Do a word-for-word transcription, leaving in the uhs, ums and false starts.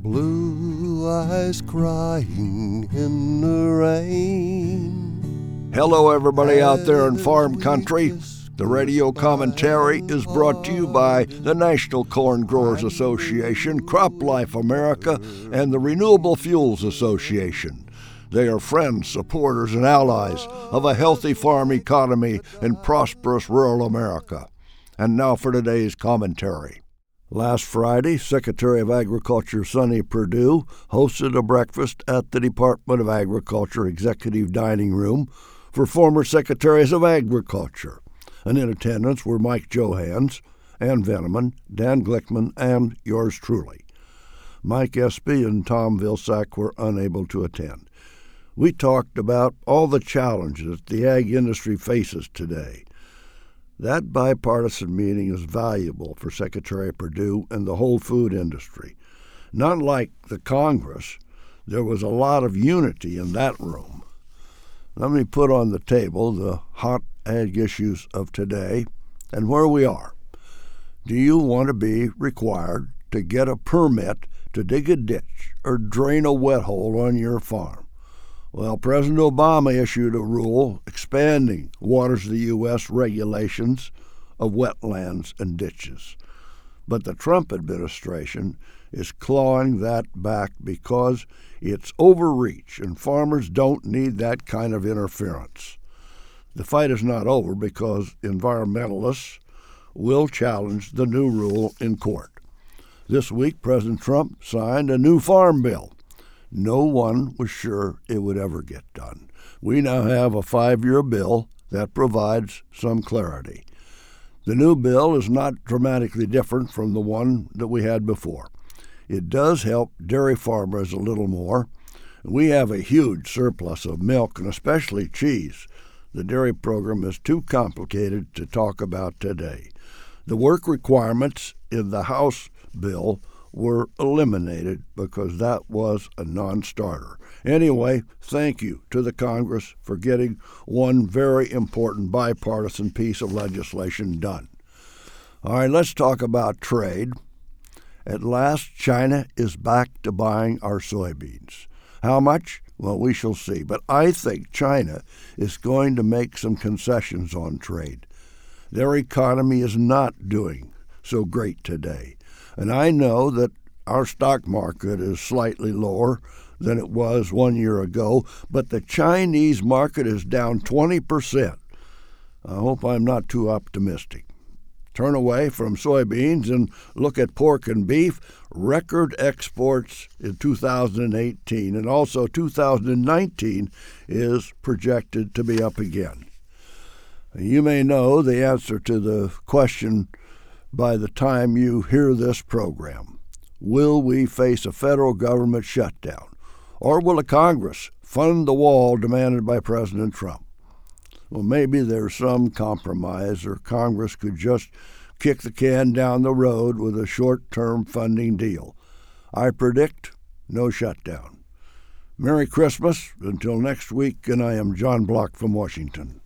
Blue eyes crying in the rain. Hello, everybody out there in farm country. The radio commentary is brought to you by the National Corn Growers Association, CropLife America, and the Renewable Fuels Association. They are friends, supporters, and allies of a healthy farm economy in prosperous rural America. And now for today's commentary. Last Friday, Secretary of Agriculture Sonny Perdue hosted a breakfast at the Department of Agriculture Executive Dining Room for former Secretaries of Agriculture. And in attendance were Mike Johanns, Ann Veneman, Dan Glickman, and yours truly. Mike Espy and Tom Vilsack were unable to attend. We talked about all the challenges the ag industry faces today. That bipartisan meeting is valuable for Secretary Perdue and the whole food industry. Not like the Congress, there was a lot of unity in that room. Let me put on the table the hot ag issues of today and where we are. Do you want to be required to get a permit to dig a ditch or drain a wet hole on your farm? Well, President Obama issued a rule expanding Waters of the U S regulations of wetlands and ditches. But the Trump administration is clawing that back because it's overreach and farmers don't need that kind of interference. The fight is not over because environmentalists will challenge the new rule in court. This week, President Trump signed a new farm bill. No one was sure it would ever get done. We now have a five-year bill that provides some clarity. The new bill is not dramatically different from the one that we had before. It does help dairy farmers a little more. We have a huge surplus of milk and especially cheese. The dairy program is too complicated to talk about today. The work requirements in the House bill were eliminated because that was a non-starter. Anyway, thank you to the Congress for getting one very important bipartisan piece of legislation done. All right, let's talk about trade. At last, China is back to buying our soybeans. How much? Well, we shall see. But I think China is going to make some concessions on trade. Their economy is not doing so great today. And I know that our stock market is slightly lower than it was one year ago, but the Chinese market is down twenty percent. I hope I'm not too optimistic. Turn away from soybeans and look at pork and beef. Record exports in two thousand eighteen, and also two thousand nineteen is projected to be up again. You may know the answer to the question by the time you hear this program. Will we face a federal government shutdown? Or will a Congress fund the wall demanded by President Trump? Well, maybe there's some compromise, or Congress could just kick the can down the road with a short-term funding deal. I predict no shutdown. Merry Christmas until next week, and I am John Block from Washington.